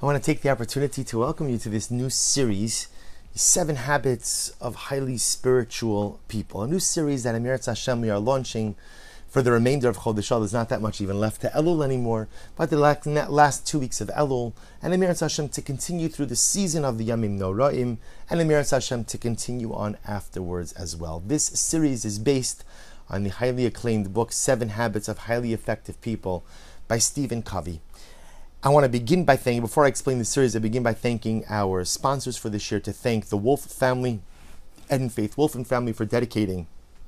I want to take the opportunity to welcome you to this new series, 7 Habits of Highly Spiritual People. A new series that Emirat Hashem we are launching for the remainder of Chodesh Elul. There's not that much even left to Elul anymore, but the last 2 weeks of Elul, and Emirat Hashem to continue through the season of the Yamim Noraim, and Emirat Hashem to continue on afterwards as well. This series is based on the highly acclaimed book, 7 Habits of Highly Effective People by Stephen Covey. I want to begin by thanking, before I explain the series, I begin by thanking our sponsors for this year, to thank the Wolf family, Ed and Faith Wolf and family, for dedicating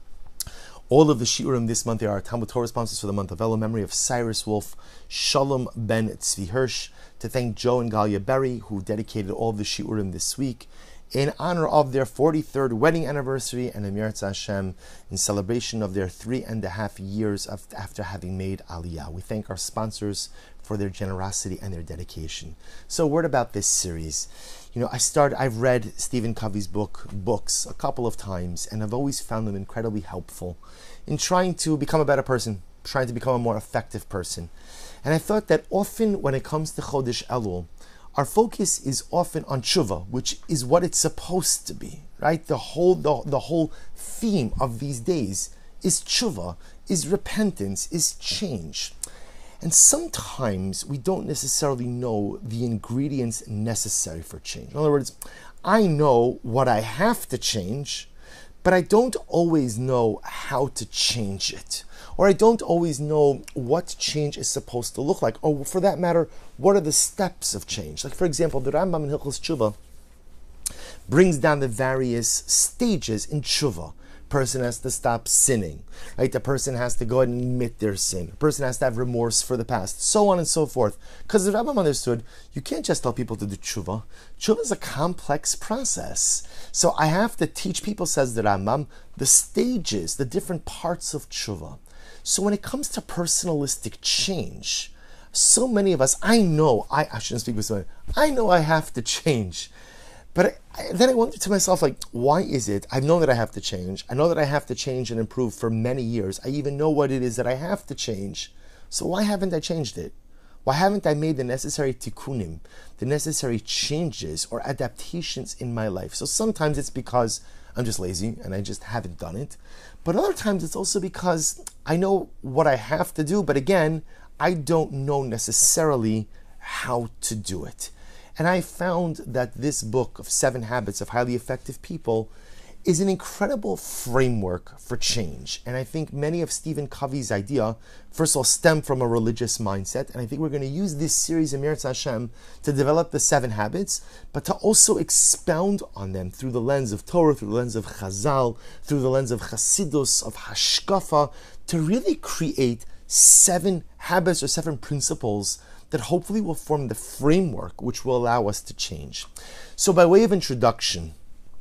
all of the shiurim this month. They are our Talmud Torah sponsors for the month of Elul, memory of Cyrus Wolf, Shalom ben Tzvi Hirsch, to thank Joe and Galia Berry, who dedicated all of the shiurim this week in honor of their 43rd wedding anniversary, and Emirat Hashem in celebration of their 3.5 years after having made Aliyah. We thank our sponsors for their generosity and their dedication. So, a word about this series. I've read Stephen Covey's books a couple of times, and I've always found them incredibly helpful in trying to become a better person, trying to become a more effective person. And I thought that often when it comes to Chodesh Elul, our focus is often on tshuva, which is what it's supposed to be, right? The whole theme of these days is tshuva, is repentance, is change. And sometimes we don't necessarily know the ingredients necessary for change. In other words, I know what I have to change, but I don't always know how to change it. Or I don't always know what change is supposed to look like. Or for that matter, what are the steps of change? Like, for example, the Rambam in Hilchos Tshuva brings down the various stages in tshuva. Person has to stop sinning, right? The person has to go ahead and admit their sin. The person has to have remorse for the past, so on and so forth. Because the Rambam understood, you can't just tell people to do tshuva. Tshuva is a complex process. So I have to teach people, says the Rambam, the stages, the different parts of tshuva. So when it comes to personalistic change, so many of us, I shouldn't speak with someone, I know I have to change. But then I wondered to myself, why is it? I know that I have to change. I know that I have to change and improve for many years. I even know what it is that I have to change. So why haven't I changed it? Why haven't I made the necessary tikkunim, the necessary changes or adaptations in my life? So sometimes it's because I'm just lazy and I just haven't done it. But other times it's also because I know what I have to do, but again, I don't know necessarily how to do it. And I found that this book of 7 Habits of Highly Effective People is an incredible framework for change. And I think many of Stephen Covey's idea, first of all, stem from a religious mindset. And I think we're going to use this series, Emirat Hashem, to develop the 7 habits, but to also expound on them through the lens of Torah, through the lens of Chazal, through the lens of Hasidus, of Hashkafa, to really create 7 habits or 7 principles that hopefully will form the framework which will allow us to change. So by way of introduction,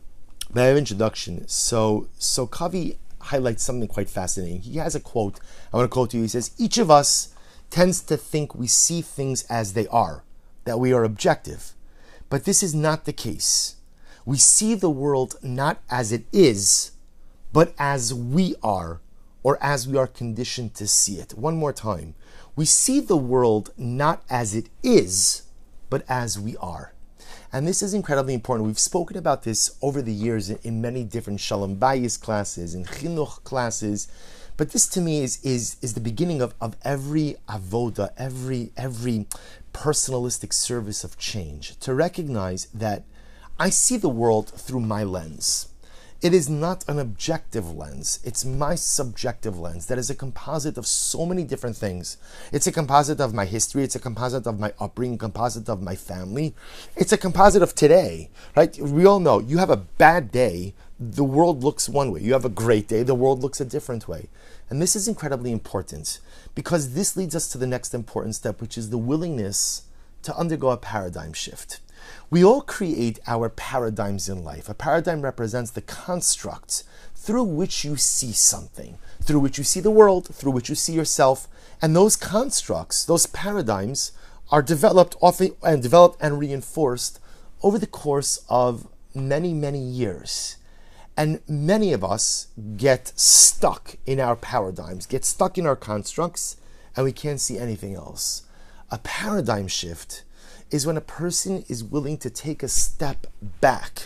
so Covey highlights something quite fascinating. He has a quote, I want to quote to you. He says, each of us tends to think we see things as they are, that we are objective. But this is not the case. We see the world not as it is, but as we are, or as we are conditioned to see it. One more time. We see the world not as it is, but as we are. And this is incredibly important. We've spoken about this over the years in many different Shalom Bayis classes, in Chinuch classes. But this to me is the beginning of every avoda, every personalistic service of change. To recognize that I see the world through my lens. It is not an objective lens. It's my subjective lens that is a composite of so many different things. It's a composite of my history. It's a composite of my upbringing, composite of my family. It's a composite of today, right? We all know you have a bad day, the world looks one way. You have a great day, the world looks a different way. And this is incredibly important because this leads us to the next important step, which is the willingness to undergo a paradigm shift. We all create our paradigms in life. A paradigm represents the construct through which you see something, through which you see the world, through which you see yourself. And those constructs, those paradigms, are developed and reinforced over the course of many, many years. And many of us get stuck in our paradigms, get stuck in our constructs, and we can't see anything else. A paradigm shift is when a person is willing to take a step back,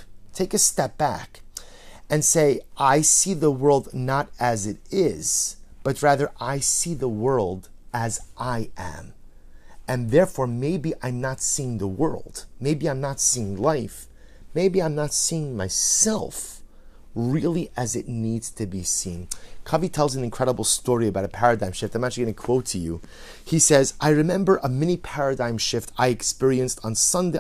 and say, I see the world not as it is, but rather I see the world as I am. And therefore, maybe I'm not seeing the world. Maybe I'm not seeing life. Maybe I'm not seeing myself really as it needs to be seen. Kavi tells an incredible story about a paradigm shift. I'm actually going to quote to you. He says, I remember a mini paradigm shift I experienced on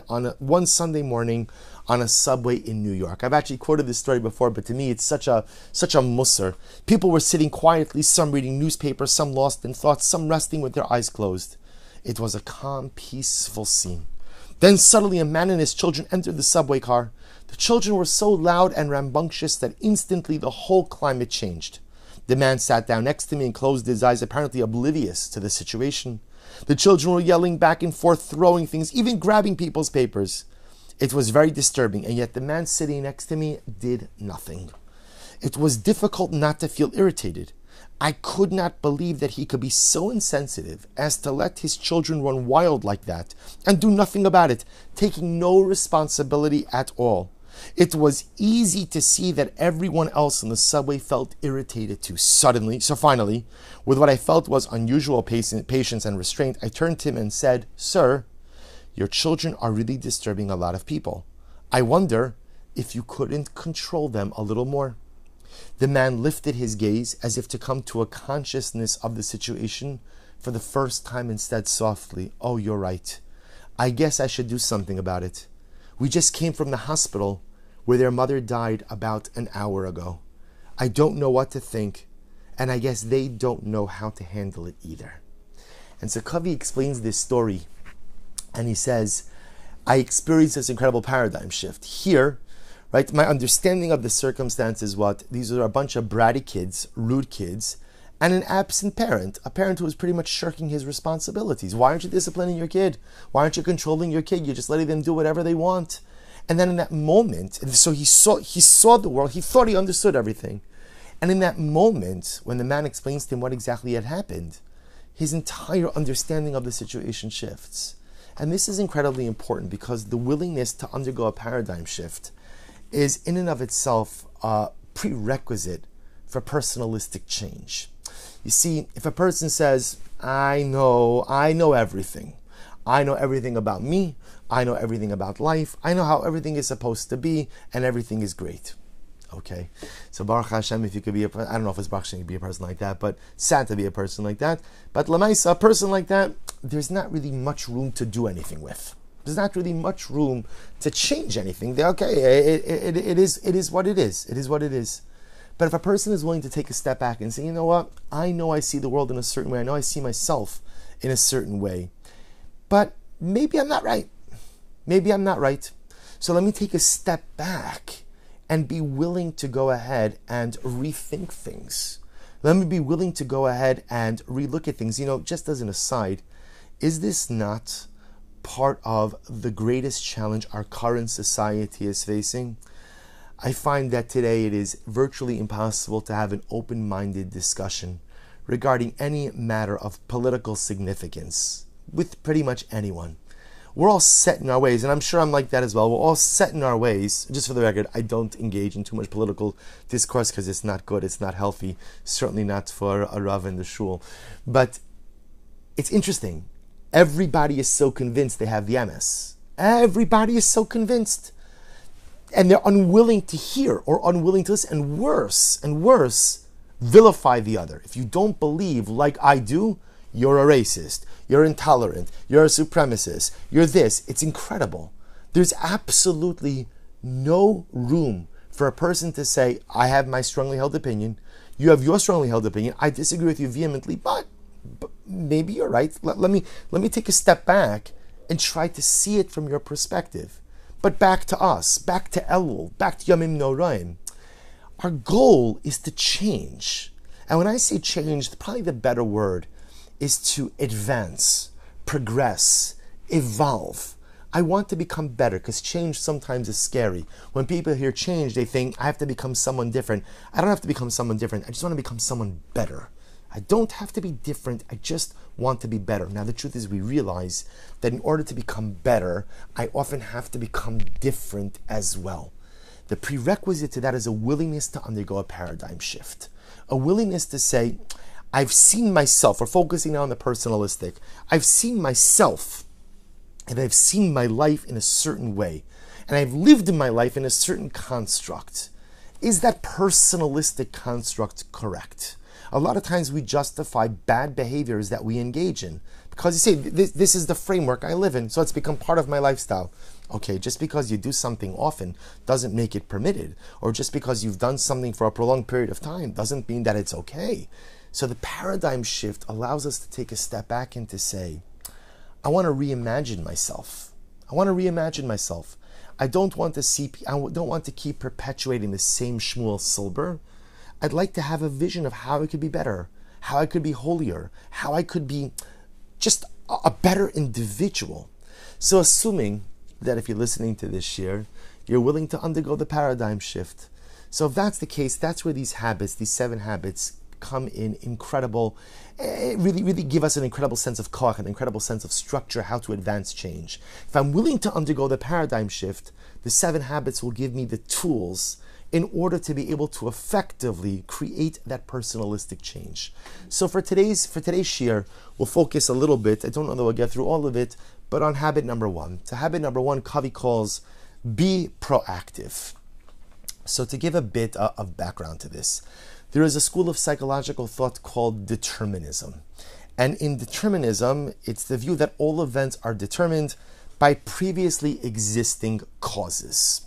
one Sunday morning on a subway in New York. I've actually quoted this story before, but to me it's such a musar. People were sitting quietly, some reading newspapers, some lost in thought, some resting with their eyes closed. It was a calm, peaceful scene. Then suddenly a man and his children entered the subway car. The children were so loud and rambunctious that instantly the whole climate changed. The man sat down next to me and closed his eyes, apparently oblivious to the situation. The children were yelling back and forth, throwing things, even grabbing people's papers. It was very disturbing, and yet the man sitting next to me did nothing. It was difficult not to feel irritated. I could not believe that he could be so insensitive as to let his children run wild like that and do nothing about it, taking no responsibility at all. It was easy to see that everyone else in the subway felt irritated too. So finally, with what I felt was unusual patience and restraint, I turned to him and said, Sir, your children are really disturbing a lot of people. I wonder if you couldn't control them a little more. The man lifted his gaze as if to come to a consciousness of the situation for the first time and said softly, Oh, you're right. I guess I should do something about it. We just came from the hospital where their mother died about an hour ago. I don't know what to think, and I guess they don't know how to handle it either. And so Kavi explains this story, and he says, I experienced this incredible paradigm shift. Here, right, my understanding of the circumstances, these are a bunch of bratty kids, rude kids, and an absent parent, a parent who is pretty much shirking his responsibilities. Why aren't you disciplining your kid? Why aren't you controlling your kid? You're just letting them do whatever they want. And then in that moment, so he saw the world, he thought he understood everything. And in that moment, when the man explains to him what exactly had happened, his entire understanding of the situation shifts. And this is incredibly important because the willingness to undergo a paradigm shift is in and of itself a prerequisite for personalistic change. You see, if a person says, I know everything. I know everything about me. I know everything about life. I know how everything is supposed to be, and everything is great. Okay, so Baruch Hashem, if you could be I don't know if it's Baruch Hashem to be a person like that, but sad to be a person like that. But Lamaisa, a person like that, there's not really much room to do anything with. There's not really much room to change anything. It is what it is. It is what it is. But if a person is willing to take a step back and say, you know what, I know I see the world in a certain way. I know I see myself in a certain way. But maybe I'm not right. Maybe I'm not right. So let me take a step back and be willing to go ahead and rethink things. Let me be willing to go ahead and relook at things. You know, just as an aside, is this not part of the greatest challenge our current society is facing? I find that today it is virtually impossible to have an open-minded discussion regarding any matter of political significance with pretty much anyone. We're all set in our ways, and I'm sure I'm like that as well. We're all set in our ways. Just for the record, I don't engage in too much political discourse because it's not good, it's not healthy, certainly not for a Rav in the shul. But it's interesting. Everybody is so convinced they have the MS. Everybody is so convinced. And they're unwilling to hear or unwilling to listen, and worse, vilify the other. If you don't believe like I do, you're a racist, you're intolerant, you're a supremacist, you're this. It's incredible. There's absolutely no room for a person to say, I have my strongly held opinion, you have your strongly held opinion, I disagree with you vehemently, but maybe you're right. Let me take a step back and try to see it from your perspective. But back to us, back to Elul, back to Yamim Noraim. Our goal is to change. And when I say change, probably the better word is to advance, progress, evolve. I want to become better because change sometimes is scary. When people hear change, they think, I have to become someone different. I don't have to become someone different. I just want to become someone better. I don't have to be different. I just want to be better. Now, the truth is we realize that in order to become better, I often have to become different as well. The prerequisite to that is a willingness to undergo a paradigm shift. A willingness to say, I've seen myself, we're focusing now on the personalistic, I've seen myself and I've seen my life in a certain way. And I've lived in my life in a certain construct. Is that personalistic construct correct? A lot of times we justify bad behaviors that we engage in because you say, this is the framework I live in, so it's become part of my lifestyle. Okay, just because you do something often doesn't make it permitted, or just because you've done something for a prolonged period of time doesn't mean that it's okay. So the paradigm shift allows us to take a step back and to say, I want to reimagine myself. I want to reimagine myself. I don't want to keep perpetuating the same Shmuel Silber. I'd like to have a vision of how I could be better, how I could be holier, how I could be just a better individual. So assuming that if you're listening to this year, you're willing to undergo the paradigm shift. So if that's the case, that's where these habits, these 7 habits, come in incredible, really give us an incredible sense of koach, an incredible sense of structure, how to advance change. If I'm willing to undergo the paradigm shift, the 7 habits will give me the tools in order to be able to effectively create that personalistic change. So for today's shir, we'll focus a little bit, I don't know that we'll get through all of it, but on habit number 1. So habit number 1, Kavi calls, be proactive. So to give a bit of background to this, there is a school of psychological thought called determinism. And in determinism, it's the view that all events are determined by previously existing causes.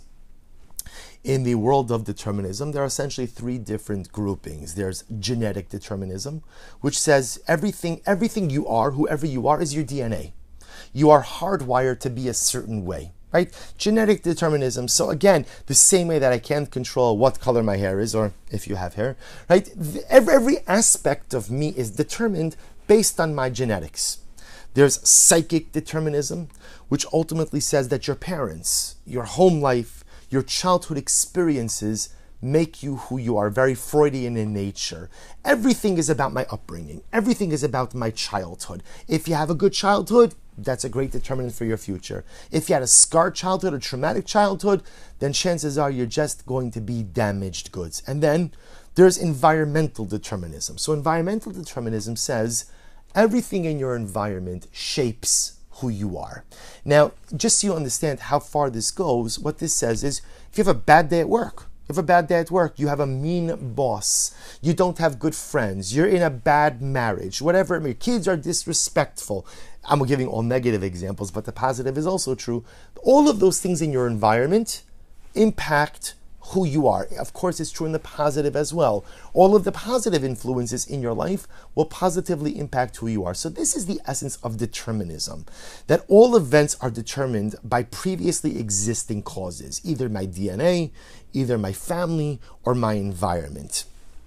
In the world of determinism, there are essentially 3 different groupings. There's genetic determinism, which says everything you are, whoever you are, is your DNA. You are hardwired to be a certain way. Right? Genetic determinism. So again, the same way that I can't control what color my hair is, or if you have hair, right? Every aspect of me is determined based on my genetics. There's psychic determinism, which ultimately says that your parents, your home life, your childhood experiences make you who you are, very Freudian in nature. Everything is about my upbringing. Everything is about my childhood. If you have a good childhood, that's a great determinant for your future. If you had a scarred childhood, a traumatic childhood, then chances are you're just going to be damaged goods. And then there's environmental determinism. So environmental determinism says everything in your environment shapes who you are. Now, just so you understand how far this goes, what this says is if you have a bad day at work, you have a mean boss, you don't have good friends, you're in a bad marriage, whatever, your kids are disrespectful. I'm giving all negative examples, but the positive is also true. All of those things in your environment impact who you are. Of course, it's true in the positive as well. All of the positive influences in your life will positively impact who you are. So this is the essence of determinism, that all events are determined by previously existing causes, either my DNA, either my family, or my environment.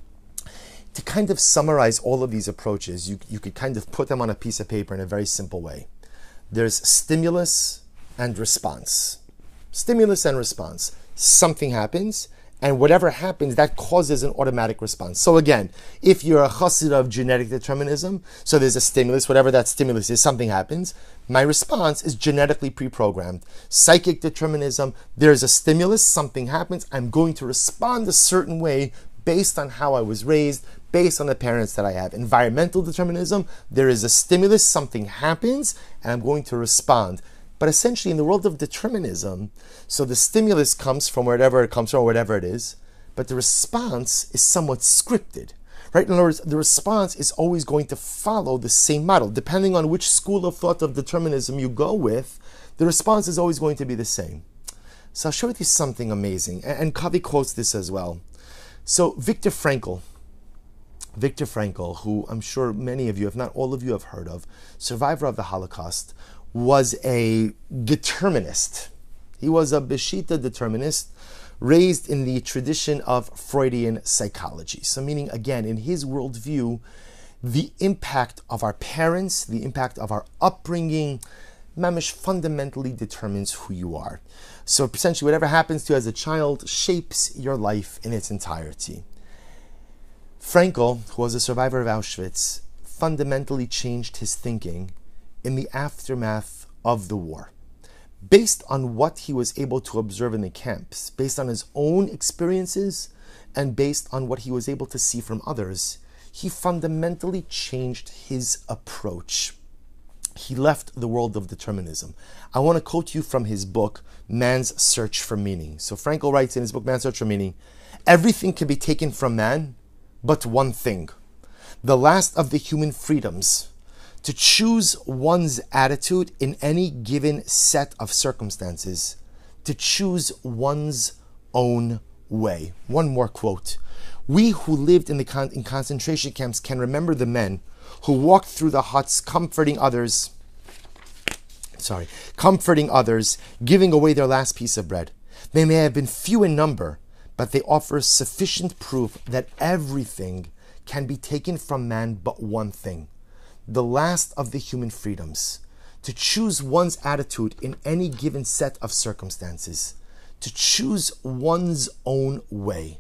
To kind of summarize all of these approaches, you could kind of put them on a piece of paper in a very simple way. There's stimulus and response. Stimulus and response. Something happens, and whatever happens, that causes an automatic response. So again, if you're a chassid of genetic determinism, so there's a stimulus, whatever that stimulus is, something happens, my response is genetically pre-programmed. Psychic determinism, there's a stimulus, something happens, I'm going to respond a certain way based on how I was raised, based on the parents that I have. Environmental determinism, there is a stimulus, something happens, and I'm going to respond. But essentially in the world of determinism, so the stimulus comes from wherever it comes from, or whatever it is, but the response is somewhat scripted, right? In other words, the response is always going to follow the same model. Depending on which school of thought of determinism you go with, the response is always going to be the same. So I'll share with you something amazing, and Kavi quotes this as well. So Viktor Frankl, who I'm sure many of you, if not all of you, have heard of, survivor of the Holocaust, was a determinist. He was a Beshita determinist, raised in the tradition of Freudian psychology. So meaning, again, in his worldview, the impact of our parents, the impact of our upbringing, mamish, fundamentally determines who you are. So essentially, whatever happens to you as a child shapes your life in its entirety. Frankl, who was a survivor of Auschwitz, fundamentally changed his thinking in the aftermath of the war. Based on what he was able to observe in the camps, based on his own experiences, and based on what he was able to see from others, he fundamentally changed his approach. He left the world of determinism. I want to quote you from his book, Man's Search for Meaning. So Frankl writes in his book, Man's Search for Meaning, everything can be taken from man, but one thing, the last of the human freedoms, to choose one's attitude in any given set of circumstances, to choose one's own way. One more quote. We who lived in concentration camps can remember the men who walked through the huts comforting others, giving away their last piece of bread. They may have been few in number, but they offer sufficient proof that everything can be taken from man but one thing, the last of the human freedoms, to choose one's attitude in any given set of circumstances, to choose one's own way.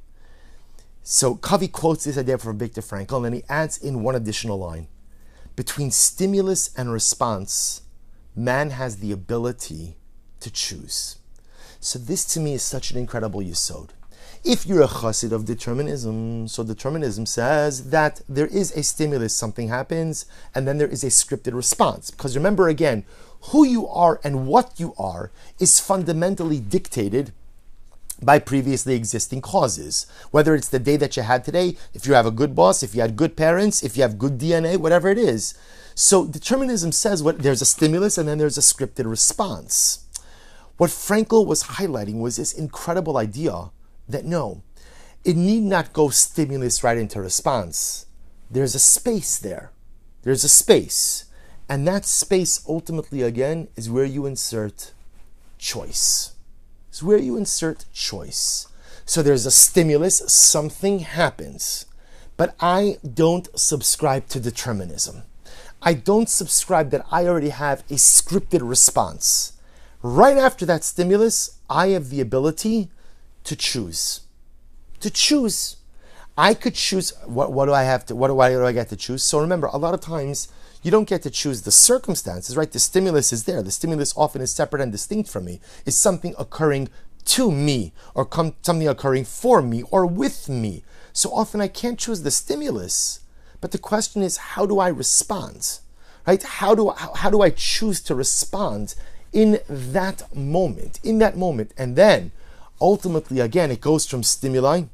So Covey quotes this idea from Viktor Frankl, and then he adds in one additional line. Between stimulus and response, man has the ability to choose. So this to me is such an incredible yesod. If you're a chassid of determinism, so determinism says that there is a stimulus, something happens, and then there is a scripted response. Because remember again, who you are and what you are is fundamentally dictated by previously existing causes. Whether it's the day that you had today, if you have a good boss, if you had good parents, if you have good DNA, whatever it is. So determinism says there's a stimulus and then there's a scripted response. What Frankl was highlighting was this incredible idea that no, it need not go stimulus right into response. There's a space there. There's a space. And that space ultimately, again, is where you insert choice. It's where you insert choice. So there's a stimulus, something happens. But I don't subscribe to determinism. I don't subscribe that I already have a scripted response. Right after that stimulus, I have the ability to choose. To choose. I could choose, what do I get to choose? So remember, a lot of times, you don't get to choose the circumstances, right? The stimulus is there. The stimulus often is separate and distinct from me. It's something occurring to me, or something occurring for me, or with me. So often I can't choose the stimulus, but the question is, how do I respond? Right? How do I choose to respond in that moment? And then, ultimately, again, it goes from stimulus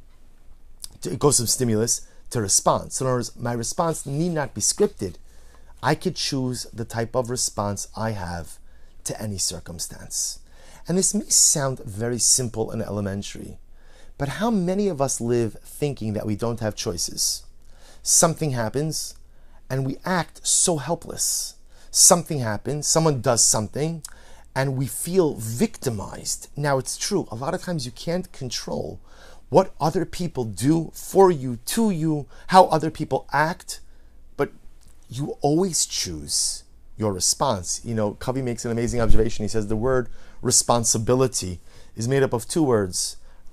to response. So in other words, my response need not be scripted. I could choose the type of response I have to any circumstance. And this may sound very simple and elementary, but how many of us live thinking that we don't have choices? Something happens, and we act so helpless. Something happens, someone does something, and we feel victimized. Now, it's true, a lot of times you can't control what other people do for you, to you, how other people act, but you always choose your response. You know, Covey makes an amazing observation. He says the word responsibility is made up of two words,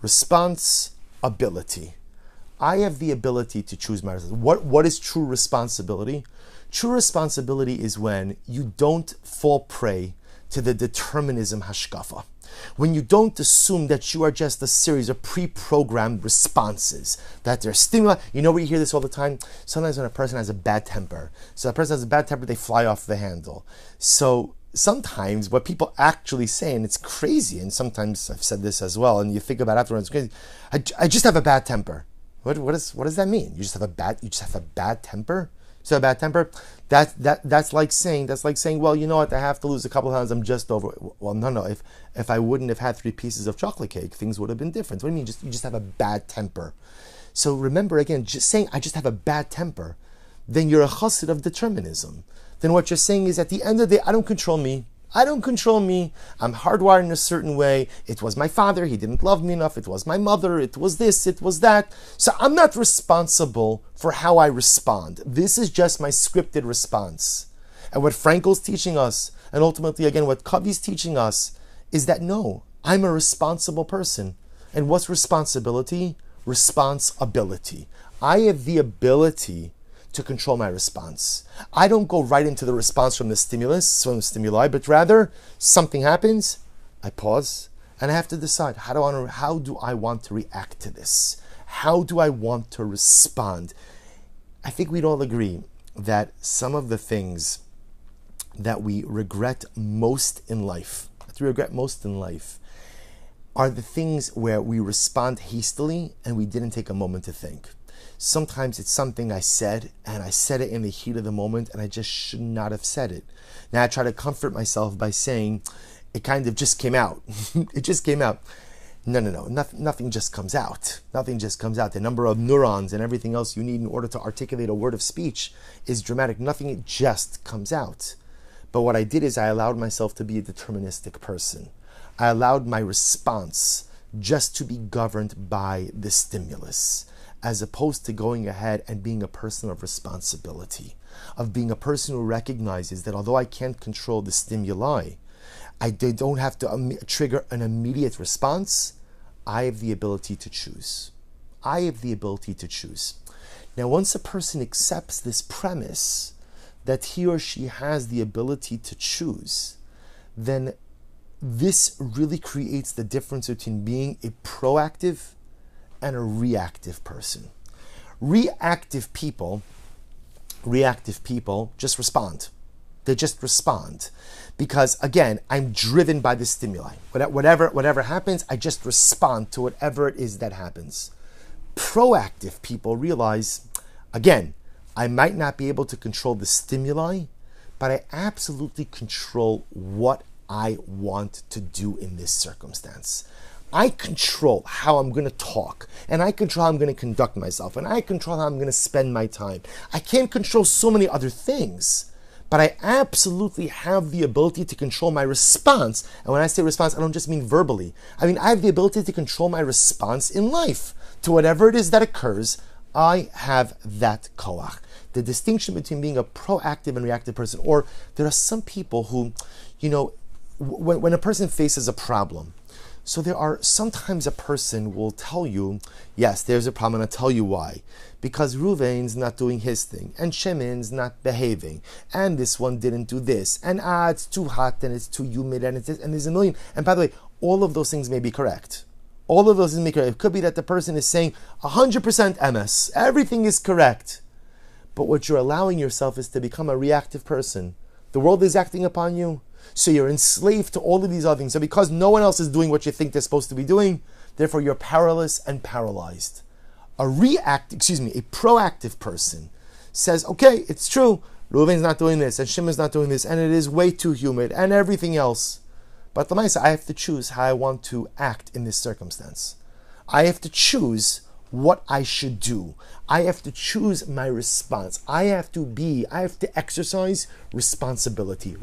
responsibility. I have the ability to choose my response. What is true responsibility? True responsibility is when you don't fall prey to the determinism hashkafa. When you don't assume that you are just a series of pre-programmed responses, that they're stimuli. You know where you hear this all the time? Sometimes when a person has a bad temper. So a person has a bad temper, they fly off the handle. So sometimes what people actually say, and it's crazy, and sometimes I've said this as well, and you think about it afterwards, it's crazy. I just have a bad temper. What does that mean? You just have a bad temper? So a bad temper? That's like saying, well, you know what, I have to lose a couple of pounds, I'm just over it. Well, no. If I wouldn't have had 3 pieces of chocolate cake, things would have been different. What do you mean? You just have a bad temper? So remember again, just saying I just have a bad temper, then you're a chassid of determinism. Then what you're saying is at the end of the day, I don't control me. I'm hardwired in a certain way. It was my father, he didn't love me enough. It was my mother, it was this, it was that. So I'm not responsible for how I respond. This is just my scripted response. And what Frankl's teaching us, and ultimately again what Covey's teaching us, is that no, I'm a responsible person. And what's responsibility? Responsibility. I have the ability to control my response. I don't go right into the response from the stimuli, but rather something happens, I pause, and I have to decide, how do I want to react to this? How do I want to respond? I think we'd all agree that some of the things that we regret most in life, are the things where we respond hastily and we didn't take a moment to think. Sometimes it's something I said, and I said it in the heat of the moment, and I just should not have said it. Now I try to comfort myself by saying, it kind of just came out. It just came out. No. Nothing just comes out. Nothing just comes out. The number of neurons and everything else you need in order to articulate a word of speech is dramatic. Nothing just comes out. But what I did is I allowed myself to be a deterministic person. I allowed my response just to be governed by the stimulus, as opposed to going ahead and being a person of responsibility, of being a person who recognizes that although I can't control the stimuli, I don't have to trigger an immediate response. I have the ability to choose. I have the ability to choose. Now, once a person accepts this premise that he or she has the ability to choose, then this really creates the difference between being a proactive and a reactive person. Reactive people just respond. They just respond because, again, I'm driven by the stimuli. Whatever happens, I just respond to whatever it is that happens. Proactive people realize, again, I might not be able to control the stimuli, but I absolutely control what I want to do in this circumstance. I control how I'm going to talk, and I control how I'm going to conduct myself, and I control how I'm going to spend my time. I can't control so many other things, but I absolutely have the ability to control my response. And when I say response, I don't just mean verbally. I mean, I have the ability to control my response in life to whatever it is that occurs. I have that koach. The distinction between being a proactive and reactive person, or there are some people who, when a person faces a problem, so there are sometimes a person will tell you, yes, there's a problem, and I'll tell you why. Because Reuven's not doing his thing, and Shimon's not behaving, and this one didn't do this, and it's too hot, and it's too humid, and there's a million. And by the way, all of those things may be correct. All of those things may be correct. It could be that the person is saying 100% MS. Everything is correct. But what you're allowing yourself is to become a reactive person. The world is acting upon you. So you're enslaved to all of these other things. So because no one else is doing what you think they're supposed to be doing, therefore you're powerless and paralyzed. A proactive person says, okay, it's true, Reuven's not doing this, and Shimon's not doing this, and it is way too humid, and everything else. But Lamaisa, I have to choose how I want to act in this circumstance. I have to choose what I should do. I have to choose my response. I have to exercise responsibility.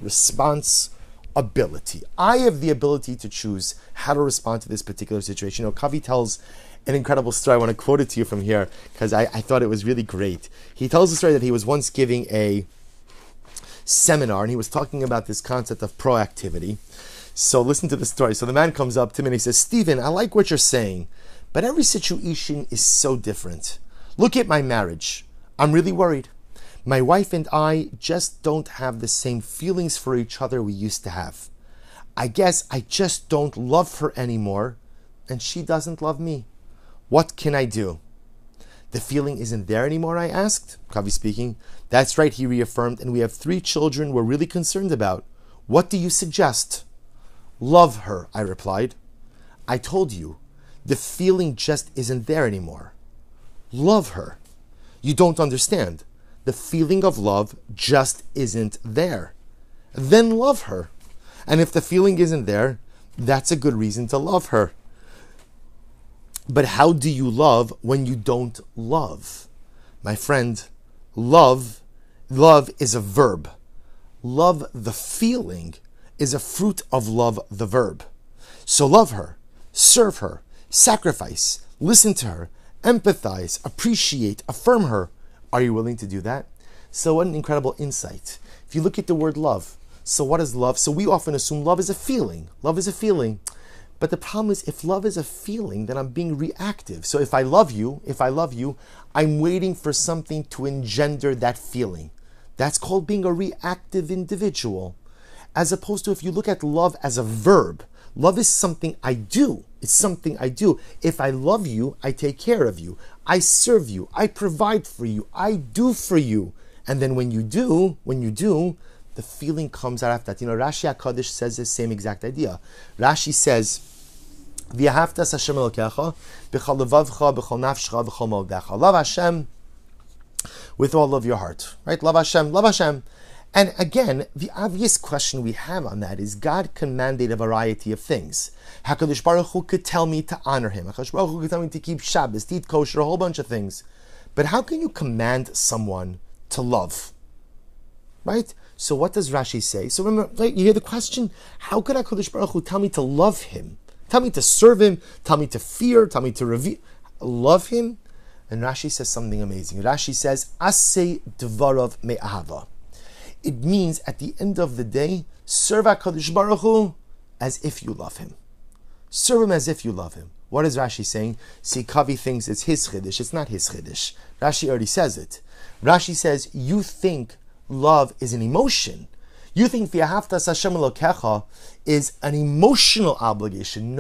I have the ability to choose how to respond to this particular situation. Kavi tells an incredible story. I want to quote it to you from here because I thought it was really great. He tells the story that he was once giving a seminar and he was talking about this concept of proactivity. So listen to the story. So the man comes up to me and he says, Stephen, I like what you're saying, but every situation is so different. Look at my marriage. I'm really worried. My wife and I just don't have the same feelings for each other we used to have. I guess I just don't love her anymore, and she doesn't love me. What can I do? The feeling isn't there anymore, I asked. Kavi speaking. That's right, he reaffirmed, and we have 3 children we're really concerned about. What do you suggest? Love her, I replied. I told you, the feeling just isn't there anymore. Love her. You don't understand. The feeling of love just isn't there. Then love her. And if the feeling isn't there, that's a good reason to love her. But how do you love when you don't love? My friend, love is a verb. Love the feeling is a fruit of love the verb. So love her, serve her, sacrifice, listen to her, empathize, appreciate, affirm her. Are you willing to do that? So what an incredible insight. If you look at the word love, so what is love? So we often assume love is a feeling. Love is a feeling. But the problem is, if love is a feeling, then I'm being reactive. So if I love you, I'm waiting for something to engender that feeling. That's called being a reactive individual. As opposed to if you look at love as a verb, love is something I do. It's something I do. If I love you, I take care of you. I serve you. I provide for you. I do for you. And then when you do, the feeling comes out after that. Rashi HaKadosh says the same exact idea. Rashi says, V'ahavtas Hashem Elokecha b'chol levavcha b'chol nafshcha b'chol modecha. Love Hashem with all of your heart. Right? Love Hashem. And again, the obvious question we have on that is, God can mandate a variety of things. HaKadosh Baruch Hu could tell me to honor Him. HaKadosh Baruch Hu could tell me to keep Shabbos, to eat kosher, a whole bunch of things. But how can you command someone to love? Right? So what does Rashi say? So remember, right, you hear the question, how could HaKadosh Baruch Hu tell me to love Him? Tell me to serve Him, tell me to fear, tell me to revere, love Him? And Rashi says something amazing. Rashi says, Aseh dvarav me'ahava. It means at the end of the day, serve HaKadosh Baruch Hu as if you love Him. Serve Him as if you love Him. What is Rashi saying? See, Kavi thinks it's his chiddush. It's not his chiddush. Rashi already says it. Rashi says, you think love is an emotion. You think V'ahavtas Hashem Elokecha is an emotional obligation.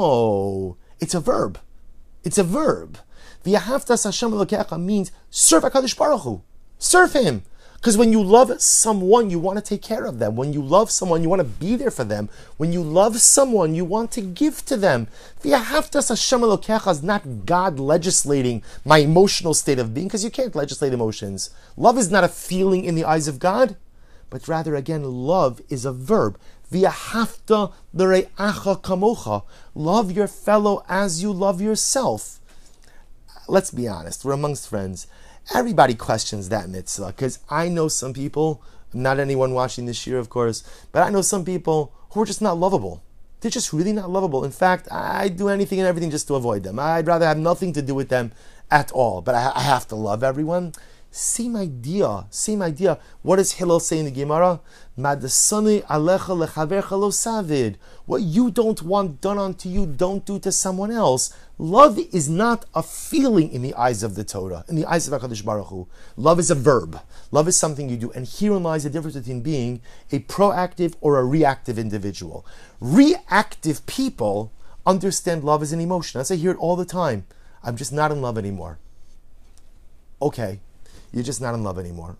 No, it's a verb. It's a verb. V'ahavtas Hashem Elokecha means serve HaKadosh Baruch Hu. Serve Him. Because when you love someone, you want to take care of them. When you love someone, you want to be there for them. When you love someone, you want to give to them. V'ahavtas Hashem Elokecha is not God legislating my emotional state of being, because you can't legislate emotions. Love is not a feeling in the eyes of God, but rather, again, love is a verb. V'ahavta l're'acha kamocha. Love your fellow as you love yourself. Let's be honest, we're amongst friends. Everybody questions that mitzvah, because I know some people, not anyone watching this year, of course, but I know some people who are just not lovable. They're just really not lovable. In fact, I'd do anything and everything just to avoid them. I'd rather have nothing to do with them at all, but I have to love everyone. Same idea. What does Hillel say in the Gemara? Madasani alecha lechavercha lo savid. What you don't want done unto you, don't do to someone else. Love is not a feeling in the eyes of the Torah, in the eyes of HaKadosh Baruch Hu. Love is a verb. Love is something you do. And herein lies the difference between being a proactive or a reactive individual. Reactive people understand love as an emotion. As I hear it all the time. I'm just not in love anymore. Okay. You're just not in love anymore.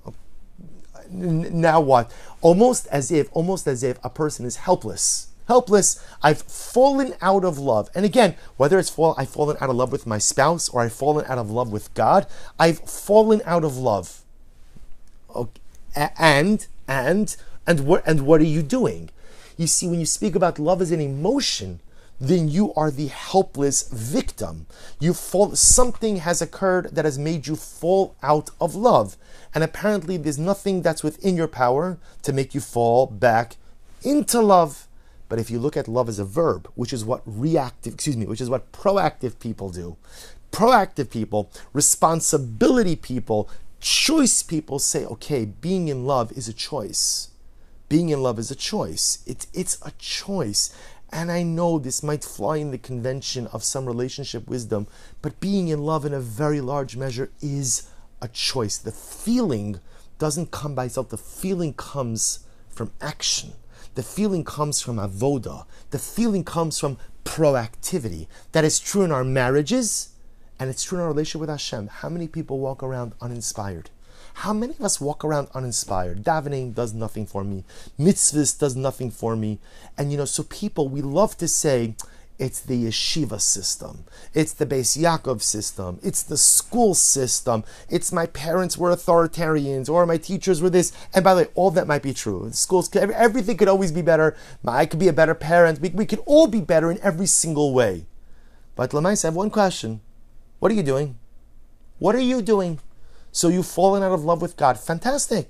Now what? Almost as if a person is helpless. I've fallen out of love. And again, whether I've fallen out of love with my spouse or I've fallen out of love with God, I've fallen out of love. Okay. And what are you doing? You see, when you speak about love as an emotion, then you are the helpless victim. Something has occurred that has made you fall out of love. And apparently there's nothing that's within your power to make you fall back into love. But if you look at love as a verb, which is what proactive people do. Proactive people, responsibility people, choice people say, okay, being in love is a choice. Being in love is a choice. It's a choice. And I know this might fly in the convention of some relationship wisdom, but being in love in a very large measure is a choice. The feeling doesn't come by itself. The feeling comes from action. The feeling comes from avoda. The feeling comes from proactivity. That is true in our marriages, and it's true in our relationship with Hashem. How many people walk around uninspired? How many of us walk around uninspired? Davening does nothing for me. Mitzvahs does nothing for me. And so people, we love to say, it's the yeshiva system. It's the Beis Yaakov system. It's the school system. It's my parents were authoritarians, or my teachers were this. And by the way, all that might be true. Schools, everything could always be better. I could be a better parent. We could all be better in every single way. But Lamais, I have one question. What are you doing? What are you doing? So you've fallen out of love with God. Fantastic.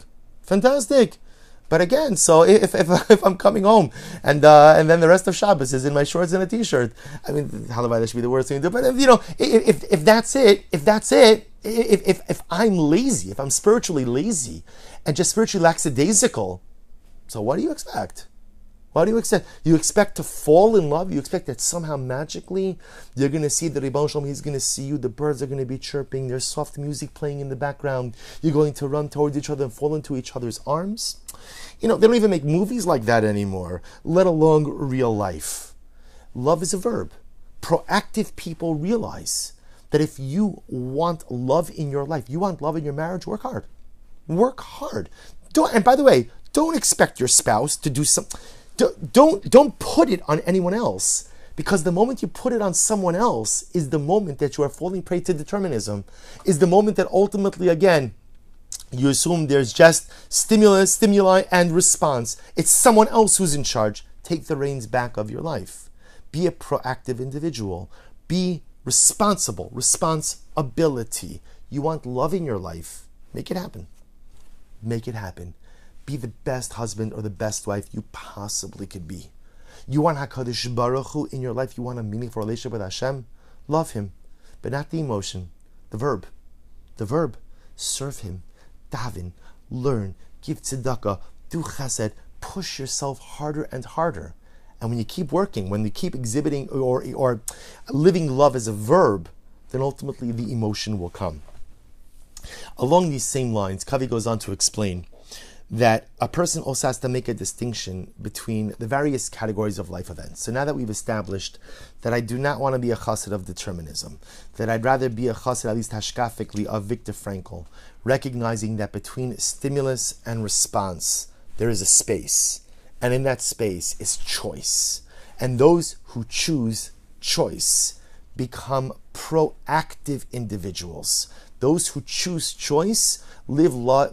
But again, so if I'm coming home and then the rest of Shabbos is in my shorts and a t-shirt, I mean, halavai, that should be the worst thing to do. But if that's it, if I'm lazy, if I'm spiritually lazy and just spiritually lackadaisical, so what do you expect? What do you expect? You expect to fall in love? You expect that somehow magically you're going to see the Ribbon Shalom, he's going to see you, the birds are going to be chirping, there's soft music playing in the background, you're going to run towards each other and fall into each other's arms? They don't even make movies like that anymore, let alone real life. Love is a verb. Proactive people realize that if you want love in your life, you want love in your marriage, work hard. Work hard. And by the way, don't expect your spouse to do something. Don't put it on anyone else, because the moment you put it on someone else is the moment that you are falling prey to determinism, is the moment that ultimately, again, you assume there's just stimuli, and response. It's someone else who's in charge. Take the reins back of your life. Be a proactive individual. Be responsible. Responsibility. You want love in your life. Make it happen. Make it happen. Be the best husband or the best wife you possibly could be. You want HaKadosh Baruch Hu in your life. You want a meaningful relationship with Hashem. Love Him, but not the emotion. The verb. The verb. Serve Him. Daven. Learn. Give tzedakah. Do chesed. Push yourself harder and harder. And when you keep working, when you keep exhibiting or living love as a verb, then ultimately the emotion will come. Along these same lines, Kavi goes on to explain that a person also has to make a distinction between the various categories of life events. So now that we've established that I do not want to be a chassid of determinism, that I'd rather be a chassid, at least hashkafically, of Viktor Frankl, recognizing that between stimulus and response, there is a space. And in that space is choice. And those who choose choice become proactive individuals. Those who choose choice live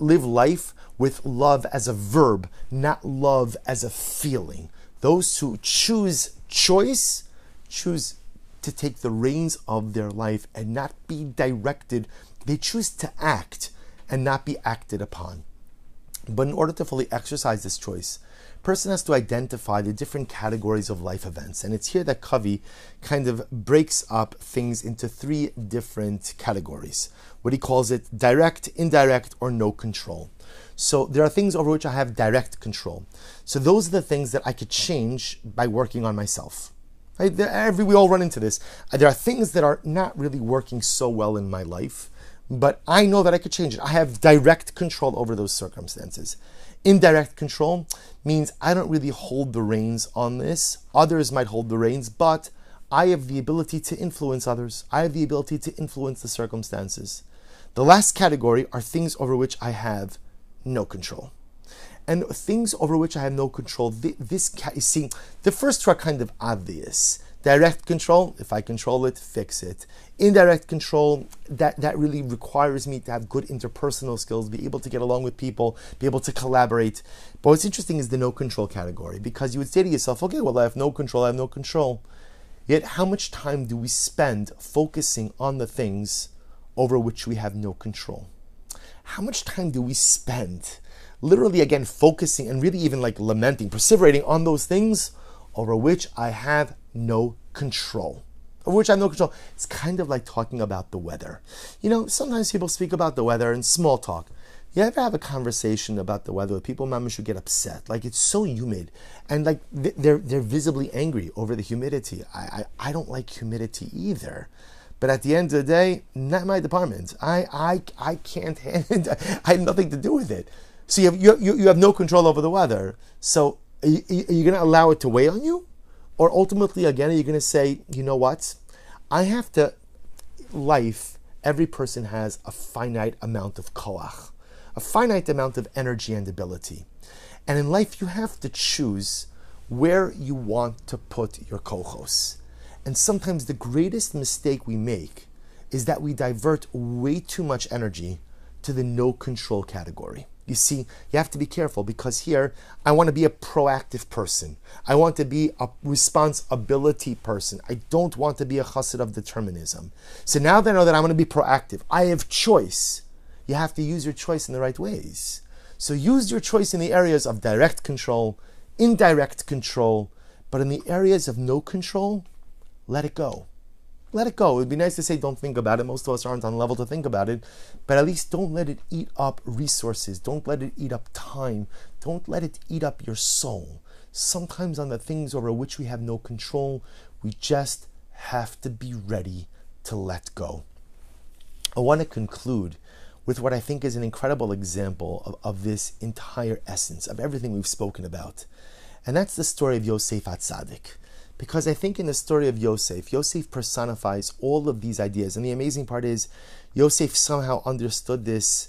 life with love as a verb, not love as a feeling. Those who choose choice choose to take the reins of their life and not be directed. They choose to act and not be acted upon. But in order to fully exercise this choice, a person has to identify the different categories of life events. And it's here that Kavi kind of breaks up things into three different categories. What he calls it direct, indirect, or no control. So there are things over which I have direct control. So those are the things that I could change by working on myself. Right? We all run into this. There are things that are not really working so well in my life, but I know that I could change it. I have direct control over those circumstances. Indirect control means I don't really hold the reins on this. Others might hold the reins, but I have the ability to influence others. I have the ability to influence the circumstances. The last category are things over which I have no control. And things over which I have no control, you see, the first two are kind of obvious. Direct control, if I control it, fix it. Indirect control, that really requires me to have good interpersonal skills, be able to get along with people, be able to collaborate. But what's interesting is the no control category, because you would say to yourself, okay, well, I have no control. Yet how much time do we spend focusing on the things over which we have no control? How much time do we spend literally, again, focusing and really even like lamenting, perseverating on those things over which I have no control? Over which I have no control. It's kind of like talking about the weather. Sometimes people speak about the weather in small talk. You ever have a conversation about the weather with people, mama, should get upset? Like, it's so humid, and like they're visibly angry over the humidity. I don't like humidity either. But at the end of the day, not my department. I can't handle it. I have nothing to do with it. So you have no control over the weather. So are you going to allow it to weigh on you? Or ultimately, again, are you going to say, you know what? Life, every person has a finite amount of koach, a finite amount of energy and ability. And in life, you have to choose where you want to put your kochos. And sometimes the greatest mistake we make is that we divert way too much energy to the no control category. You see, you have to be careful, because here, I want to be a proactive person. I want to be a responsibility person. I don't want to be a chassid of determinism. So now that I know that I'm going to be proactive, I have choice. You have to use your choice in the right ways. So use your choice in the areas of direct control, indirect control, but in the areas of no control, let it go. Let it go. It would be nice to say don't think about it. Most of us aren't on the level to think about it. But at least don't let it eat up resources. Don't let it eat up time. Don't let it eat up your soul. sometimes on the things over which we have no control, we just have to be ready to let go. I want to conclude with what I think is an incredible example of this entire essence, of everything we've spoken about. And that's the story of Yosef HaTzadik. Because I think in the story of Yosef personifies all of these ideas. And the amazing part is, Yosef somehow understood this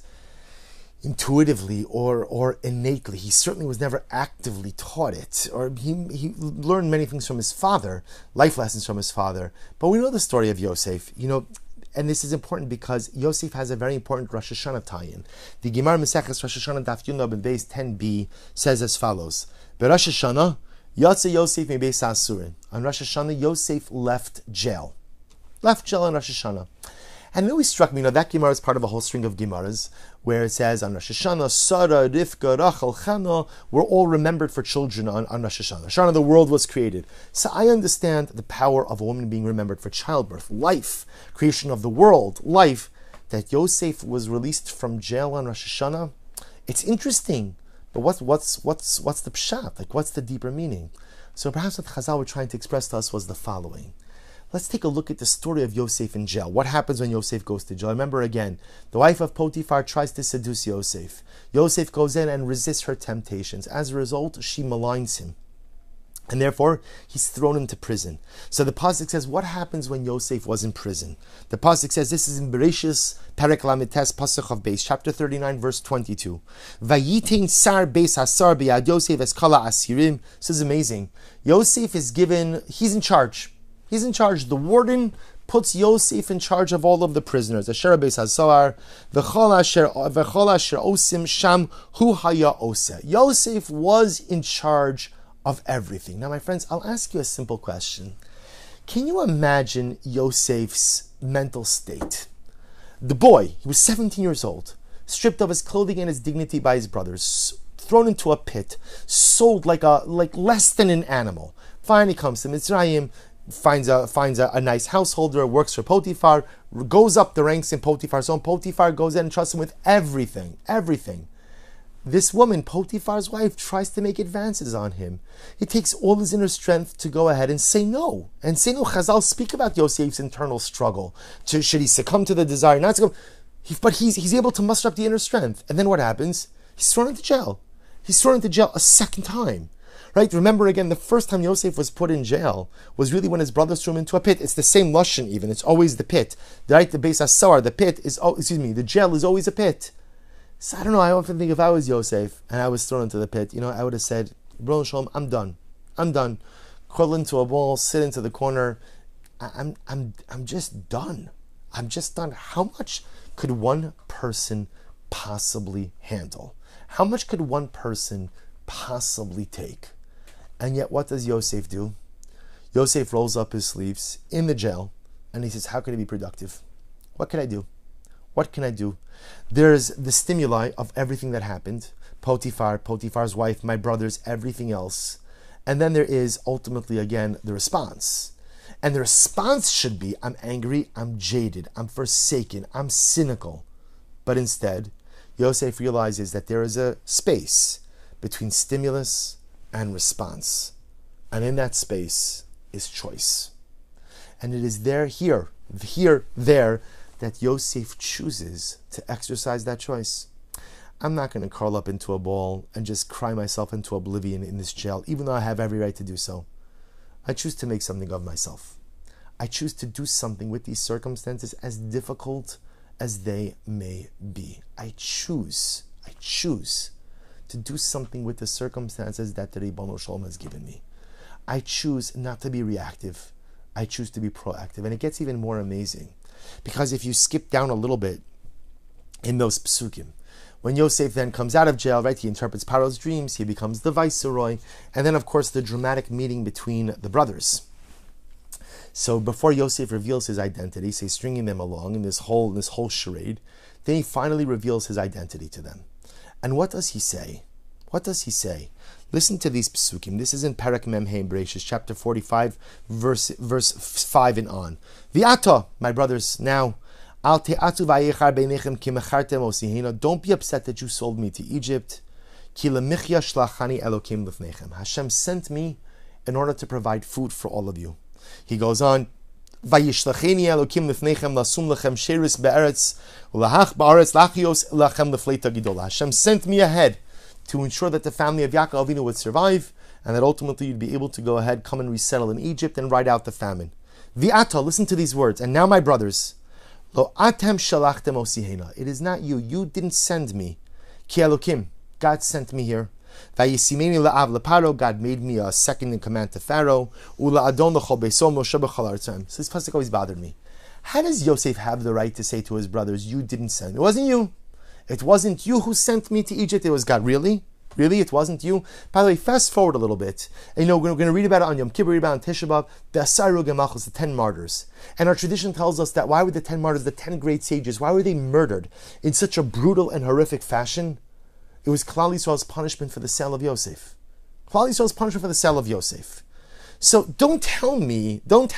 intuitively or innately. He certainly was never actively taught it. Or he learned many things from his father, life lessons from his father. But we know the story of Yosef. And this is important because Yosef has a very important Rosh Hashanah tie-in. The Gemara Maseches Rosh Hashanah Daf Yud Ben Beis 10b says as follows: Rosh Hashanah, Yatsa Yosef me Beis Asurin. On Rosh Hashanah, Yosef left jail. Left jail on Rosh Hashanah. And it always struck me, that Gemara is part of a whole string of Gemaras, where it says on Rosh Hashanah, Sarah, Rivka, Rachel, Chana, were all remembered for children on Rosh Hashanah. Hashanah, the world was created. So I understand the power of a woman being remembered for childbirth, life, creation of the world, life. That Yosef was released from jail on Rosh Hashanah, it's interesting. But what's the pshat? Like, what's the deeper meaning? So perhaps what Chazal were trying to express to us was the following. Let's take a look at the story of Yosef in jail. What happens when Yosef goes to jail? Remember again, the wife of Potiphar tries to seduce Yosef. Yosef goes in and resists her temptations. As a result, she maligns him. And therefore, he's thrown into prison. So the Pasuk says, what happens when Yosef was in prison? The Pasuk says, this is in Bereshis, Perek Lamites, Pasuk of Beis, chapter 39, verse 22. Vayitin sar beis hasar biyad Yosef es kala asirim. This is amazing. Yosef is given, he's in charge. He's in charge. The warden puts Yosef in charge of all of the prisoners. Asher beis hasar, v'chol asher osim sham hu haya oseh. Yosef was in charge of everything. Now, my friends, I'll ask you a simple question. Can you imagine Yosef's mental state? The boy, he was 17 years old, stripped of his clothing and his dignity by his brothers, thrown into a pit, sold like less than an animal. Finally comes to Mitzrayim, finds a nice householder, works for Potiphar, goes up the ranks in Potiphar's home. Potiphar goes in and trusts him with everything. This woman, Potiphar's wife, tries to make advances on him. He takes all his inner strength to go ahead and say no. Chazal speak about Yosef's internal struggle. Should he succumb to the desire not to go? But he's able to muster up the inner strength. And then what happens? He's thrown into jail. He's thrown into jail a second time. Right? Remember again, the first time Yosef was put in jail was really when his brothers threw him into a pit. It's the same lashon even. It's always the pit. Right? The Beis HaSohar, the jail is always a pit. So I don't know, I often think if I was Yosef and I was thrown into the pit, I would have said, B'ron Shalom, I'm done. Crawl into a ball, sit into the corner. I'm just done. I'm just done. How much could one person possibly handle? How much could one person possibly take? And yet what does Yosef do? Yosef rolls up his sleeves in the jail and he says, how can I be productive? What can I do? What can I do? There's the stimuli of everything that happened. Potiphar's wife, my brothers, everything else. And then there is ultimately, again, the response. And the response should be, I'm angry, I'm jaded, I'm forsaken, I'm cynical. But instead, Yosef realizes that there is a space between stimulus and response. And in that space is choice. And it is there, there, that Yosef chooses to exercise that choice. I'm not going to curl up into a ball and just cry myself into oblivion in this jail, even though I have every right to do so. I choose to make something of myself. I choose to do something with these circumstances, as difficult as they may be. I choose to do something with the circumstances that the Ribono Shel Olam has given me. I choose not to be reactive. I choose to be proactive. And it gets even more amazing. Because if you skip down a little bit in those psukim, when Yosef then comes out of jail, right, he interprets Paro's dreams, he becomes the viceroy, and then of course the dramatic meeting between the brothers. So before Yosef reveals his identity, so he's stringing them along in this whole charade, then he finally reveals his identity to them. And what does he say? Listen to these psukim. This is in Perek Memheim Bereshis, chapter 45, verse 5 and on. V'ata, my brothers, now, al te'atu v'ayechar beinechem ki mechartem osihena. Don't be upset that you sold me to Egypt. Ki lemichya shlachani Elokim lifnechem. Hashem sent me in order to provide food for all of you. He goes on, Vayishlacheni Elokim lifnechem lasum lechem sheris be'eretz ulahach ba'aretz lachios lachem lefleita gidola. Hashem sent me ahead to ensure that the family of Yaakov Avinu would survive, and that ultimately you'd be able to go ahead, come and resettle in Egypt and ride out the famine. V'ata, listen to these words. And now, my brothers, lo atem shalachtem osihena. It is not you. You didn't send me. Ki Elokim. God sent me here. Vayisimeni la'av leparo. God made me a second in command to Pharaoh. Ula adon l'chol beiso Moshe b'chol ha'aretzim. So this pasuk always bothered me. How does Yosef have the right to say to his brothers, you didn't send? It wasn't you. It wasn't you who sent me to Egypt. It was God. Really? Really? It wasn't you? By the way, fast forward a little bit. And we're going to read about it on Yom Kippur, read about it on Tisha B'Av, the Asar Gemachos, the 10 martyrs. And our tradition tells us that why were the 10 martyrs, the 10 great sages, why were they murdered in such a brutal and horrific fashion? It was Klal Yisrael's punishment for the sale of Yosef. Klal Yisrael's punishment for the sale of Yosef. So don't tell me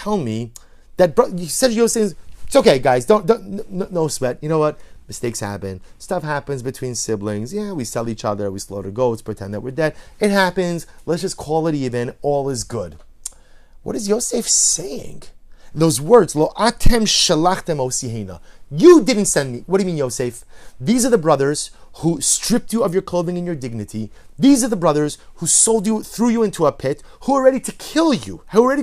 that you said Yosef, it's okay, guys, no sweat. You know what? Mistakes happen. Stuff happens between siblings. Yeah, we sell each other. We slaughter goats, pretend that we're dead. It happens. Let's just call it even. All is good. What is Yosef saying? Those words, Lo atem shalachtem osihena. You didn't send me. What do you mean, Yosef? These are the brothers who stripped you of your clothing and your dignity. These are the brothers who sold you, threw you into a pit, who are ready to kill you.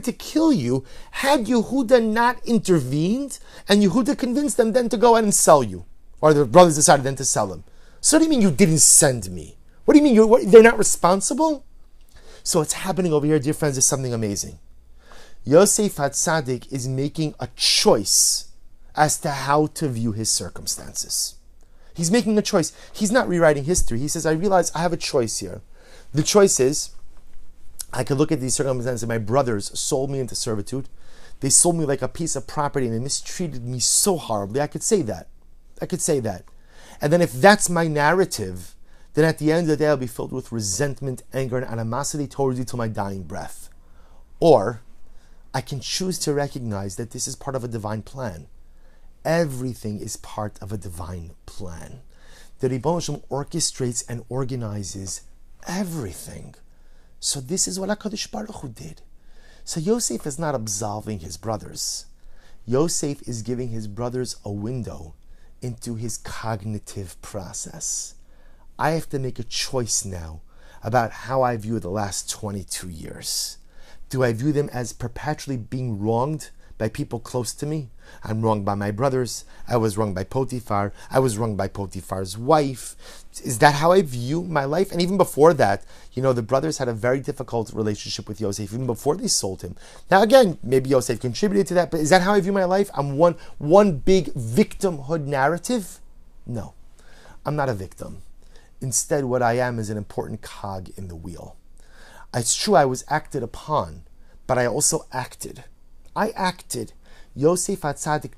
Had Yehuda not intervened, and Yehuda convinced them then to go out and sell you. Or the brothers decided then to sell him. So what do you mean you didn't send me? What do you mean they're not responsible? So what's happening over here, dear friends, is something amazing. Yosef HaTzadik is making a choice as to how to view his circumstances. He's making a choice. He's not rewriting history. He says, I realize I have a choice here. The choice is, I could look at these circumstances. My brothers sold me into servitude. They sold me like a piece of property and they mistreated me so horribly. I could say that. And then if that's my narrative, then at the end of the day, I'll be filled with resentment, anger, and animosity towards you till my dying breath. Or I can choose to recognize that this is part of a divine plan. Everything is part of a divine plan. The Ribono Shel Olam orchestrates and organizes everything. So this is what HaKadosh Baruch Hu did. So Yosef is not absolving his brothers. Yosef is giving his brothers a window into his cognitive process. I have to make a choice now about how I view the last 22 years. Do I view them as perpetually being wronged by people close to me? I'm wronged by my brothers. I was wronged by Potiphar. I was wronged by Potiphar's wife. Is that how I view my life? And even before that, the brothers had a very difficult relationship with Yosef, even before they sold him. Now again, maybe Yosef contributed to that, but is that how I view my life? I'm one big victimhood narrative? No, I'm not a victim. Instead, what I am is an important cog in the wheel. It's true I was acted upon, but I also acted. I acted. Yosef HaTzadik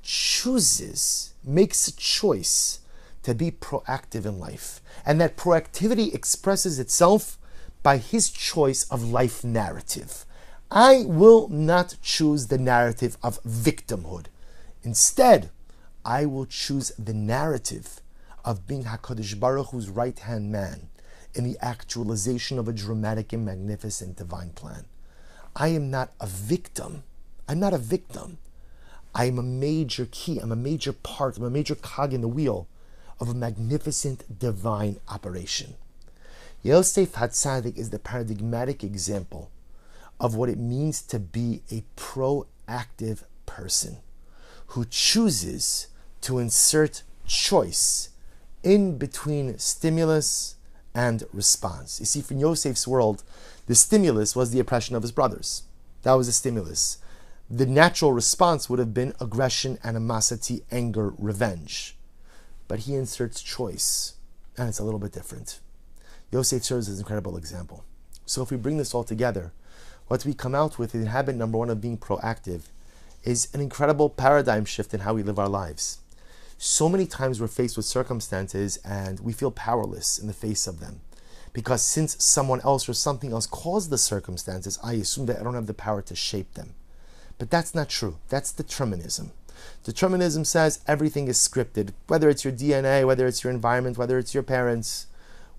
makes a choice to be proactive in life. And that proactivity expresses itself by his choice of life narrative. I will not choose the narrative of victimhood. Instead, I will choose the narrative of being HaKadosh Baruch Hu's right-hand man in the actualization of a dramatic and magnificent divine plan. I am not a victim. I'm not a victim. I am a major key. I'm a major part. I'm a major cog in the wheel of a magnificent divine operation. Yosef HaTzadik is the paradigmatic example of what it means to be a proactive person who chooses to insert choice in between stimulus and response. You see, from Yosef's world, the stimulus was the oppression of his brothers. That was the stimulus. The natural response would have been aggression, animosity, anger, revenge. But he inserts choice, and it's a little bit different. Yosef serves as an incredible example. So if we bring this all together, what we come out with in habit number one of being proactive is an incredible paradigm shift in how we live our lives. So many times we're faced with circumstances and we feel powerless in the face of them. Because since someone else or something else caused the circumstances, I assume that I don't have the power to shape them. But that's not true. That's determinism. Determinism says everything is scripted, whether it's your DNA, whether it's your environment, whether it's your parents.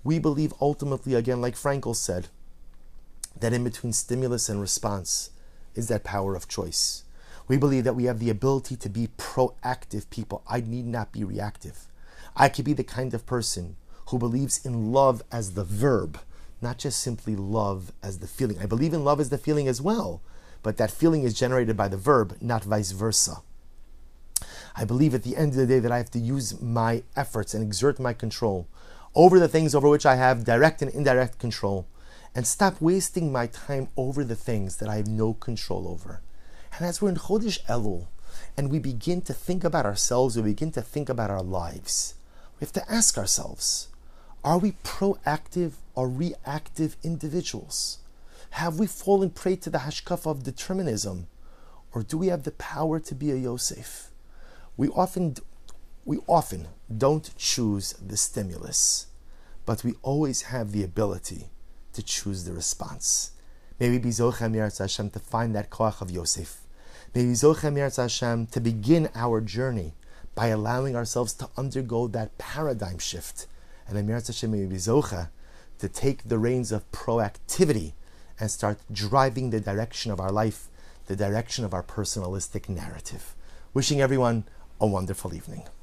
We believe ultimately, again, like Frankl said, that in between stimulus and response is that power of choice. We believe that we have the ability to be proactive people. I need not be reactive. I could be the kind of person who believes in love as the verb, not just simply love as the feeling. I believe in love as the feeling as well, but that feeling is generated by the verb, not vice versa. I believe at the end of the day that I have to use my efforts and exert my control over the things over which I have direct and indirect control, and stop wasting my time over the things that I have no control over. And as we're in Chodesh Elul, and we begin to think about ourselves, we begin to think about our lives, we have to ask ourselves, are we proactive or reactive individuals? Have we fallen prey to the hashkafa of determinism? Or do we have the power to be a Yosef? We often don't choose the stimulus, but we always have the ability to choose the response. May we be Zochem Yeretz Hashem to find that koach of Yosef. May we be Zochem Yeretz Hashem to begin our journey by allowing ourselves to undergo that paradigm shift. And Yeretz Hashem, may we be Zocha to take the reins of proactivity and start driving the direction of our life, the direction of our personalistic narrative. Wishing everyone a wonderful evening.